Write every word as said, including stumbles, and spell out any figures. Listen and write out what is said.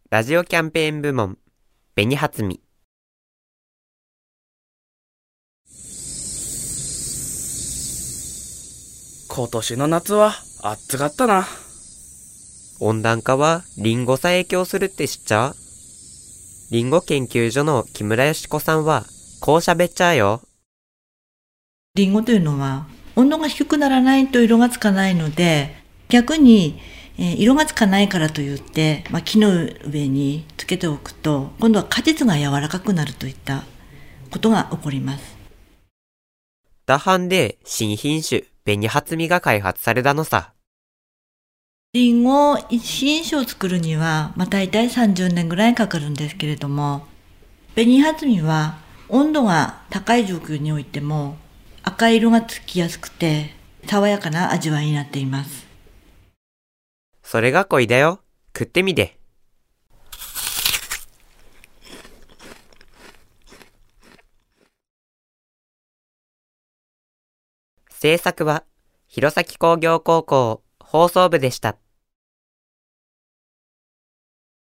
ラジオキャンペーン部門、紅はつみ。 今年の夏は暑かったな。 温暖化はリンゴさえ影響するって知っちゃう？リンゴ研究所の木村よし子さんはこう喋っちゃうよ。 リンゴというのは温度が低くならないと色がつかないので、逆に、えー色がつかないからといって、まあ、木の上につけておくと今度は果実が柔らかくなるといったことが起こります。 ダハンで新品種紅はつみが開発されたのさ。 リンゴ一品種を作るには、まあ、大体さんじゅうねんぐらいかかるんですけれども、紅はつみは温度が高い状況においても赤い色がつきやすくて爽やかな味わいになっています。 それが恋だよ。食ってみて。制作は弘前工業高校放送部でした。